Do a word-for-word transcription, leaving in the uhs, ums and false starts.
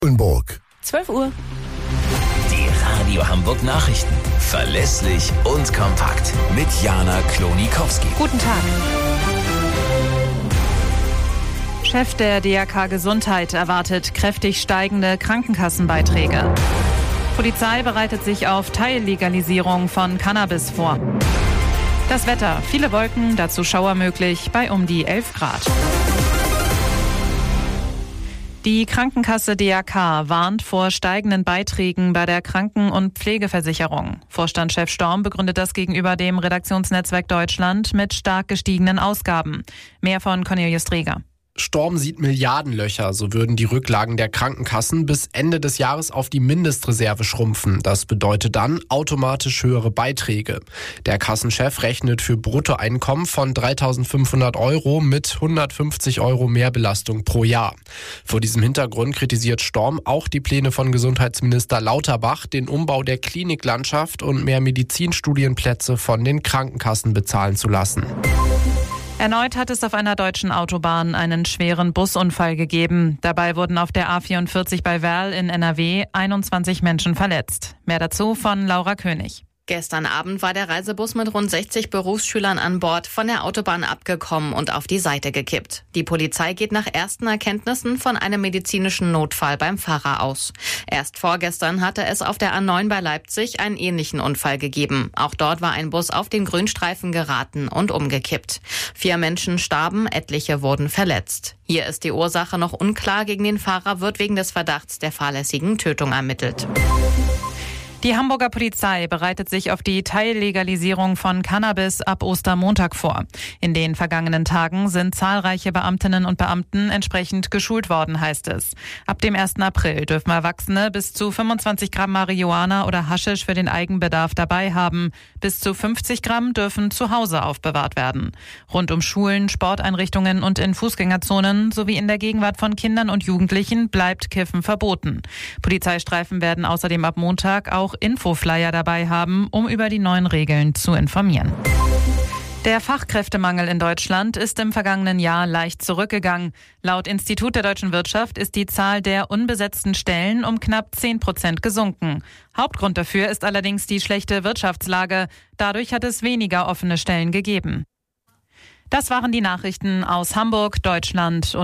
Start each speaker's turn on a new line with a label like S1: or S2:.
S1: Burg.
S2: zwölf Uhr.
S3: Die Radio Hamburg Nachrichten. Verlässlich und kompakt. Mit Jana Klonikowski.
S2: Guten Tag. Chef der D R K Gesundheit erwartet kräftig steigende Krankenkassenbeiträge. Polizei bereitet sich auf Teillegalisierung von Cannabis vor. Das Wetter, viele Wolken, dazu Schauer möglich bei um die elf Grad. Die Krankenkasse D R K warnt vor steigenden Beiträgen bei der Kranken- und Pflegeversicherung. Vorstandschef Storm begründet das gegenüber dem Redaktionsnetzwerk Deutschland mit stark gestiegenen Ausgaben. Mehr von Cornelius Dreger.
S4: Storm sieht Milliardenlöcher, so würden die Rücklagen der Krankenkassen bis Ende des Jahres auf die Mindestreserve schrumpfen. Das bedeutet dann automatisch höhere Beiträge. Der Kassenchef rechnet für Bruttoeinkommen von dreitausendfünfhundert Euro mit hundertfünfzig Euro Mehrbelastung pro Jahr. Vor diesem Hintergrund kritisiert Storm auch die Pläne von Gesundheitsminister Lauterbach, den Umbau der Kliniklandschaft und mehr Medizinstudienplätze von den Krankenkassen bezahlen zu lassen.
S2: Erneut hat es auf einer deutschen Autobahn einen schweren Busunfall gegeben. Dabei wurden auf der A vierundvierzig bei Werl in N R W einundzwanzig Menschen verletzt. Mehr dazu von Laura König.
S5: Gestern Abend war der Reisebus mit rund sechzig Berufsschülern an Bord von der Autobahn abgekommen und auf die Seite gekippt. Die Polizei geht nach ersten Erkenntnissen von einem medizinischen Notfall beim Fahrer aus. Erst vorgestern hatte es auf der A neun bei Leipzig einen ähnlichen Unfall gegeben. Auch dort war ein Bus auf den Grünstreifen geraten und umgekippt. Vier Menschen starben, etliche wurden verletzt. Hier ist die Ursache noch unklar. Gegen den Fahrer wird wegen des Verdachts der fahrlässigen Tötung ermittelt.
S2: Die Hamburger Polizei bereitet sich auf die Teillegalisierung von Cannabis ab Ostermontag vor. In den vergangenen Tagen sind zahlreiche Beamtinnen und Beamten entsprechend geschult worden, heißt es. Ab dem ersten April dürfen Erwachsene bis zu fünfundzwanzig Gramm Marihuana oder Haschisch für den Eigenbedarf dabei haben. Bis zu fünfzig Gramm dürfen zu Hause aufbewahrt werden. Rund um Schulen, Sporteinrichtungen und in Fußgängerzonen sowie in der Gegenwart von Kindern und Jugendlichen bleibt Kiffen verboten. Polizeistreifen werden außerdem ab Montag auch Infoflyer dabei haben, um über die neuen Regeln zu informieren. Der Fachkräftemangel in Deutschland ist im vergangenen Jahr leicht zurückgegangen. Laut Institut der deutschen Wirtschaft ist die Zahl der unbesetzten Stellen um knapp zehn Prozent gesunken. Hauptgrund dafür ist allerdings die schlechte Wirtschaftslage. Dadurch hat es weniger offene Stellen gegeben. Das waren die Nachrichten aus Hamburg, Deutschland und